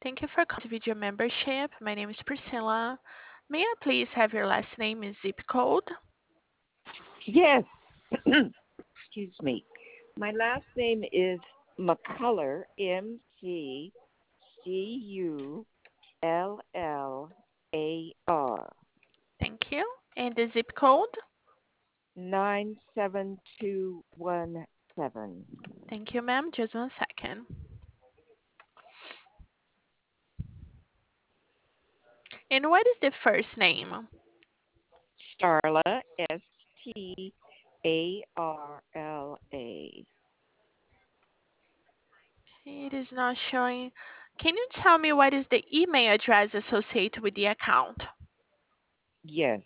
Thank you for calling to video membership. My name is Priscilla. May I please have your last name and zip code? Yes. Excuse me. My last name is McCullar, McCullar, Thank you. And the zip code? 97217. Thank you, ma'am. Just one second. And what is the first name? Starla, Starla. It is not showing. Can you tell me what is the email address associated with the account? Yes.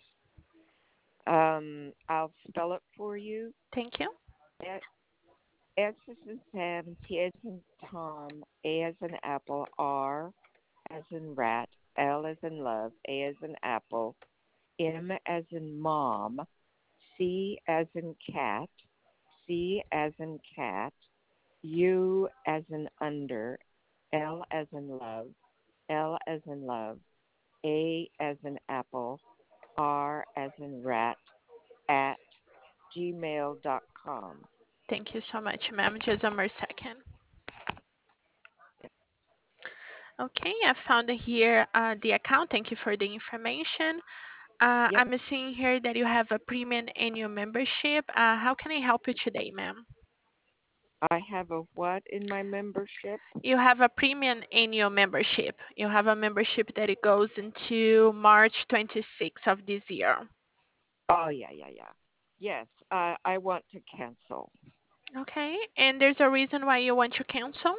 I'll spell it for you. Thank you. S S as in Sam, T as in Tom, A as in Apple, R as in rat, L as in love, A as in apple, M as in mom, C as in cat, C as in cat, U as in under, L as in love, L as in love, A as in apple, R as in rat, at gmail.com. Thank you so much, ma'am. Just one more second. Okay, I found here the account. Thank you for the information. Yep. I'm seeing here that you have a premium annual membership. How can I help you today, ma'am? I have a what in my membership? You have a premium annual membership. You have a membership that it goes into March 26th of this year. Oh, yeah. Yes, I want to cancel. Okay, and there's a reason why you want to cancel?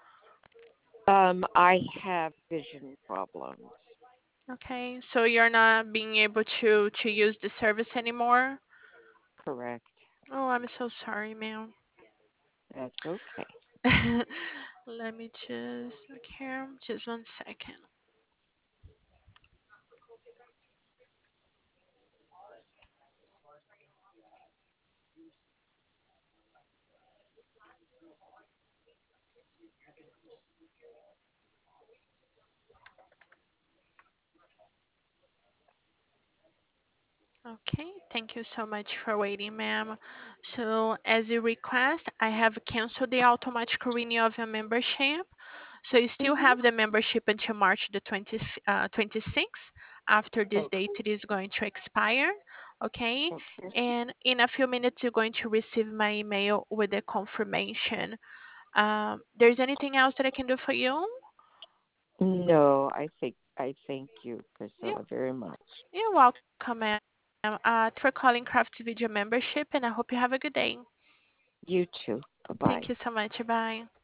I have vision problems. Okay, so you're not being able to use the service anymore? Correct. Oh, I'm so sorry, ma'am. That's okay. Let me just look here. Just one second. Okay, thank you so much for waiting, ma'am. So, as you request, I have canceled the automatic renewal of your membership. So, you still Mhm. have the membership until March the 26th. After this date, Okay. it is going to expire. Okay, Okay. and in a few minutes, you're going to receive my email with the confirmation. There's anything else that I can do for you? No, I thank you, Yeah, Priscilla, very much. you're welcome, ma'am. For calling Craft Video membership, and I hope you have a good day. You too. Bye Thank bye. you so much. Bye.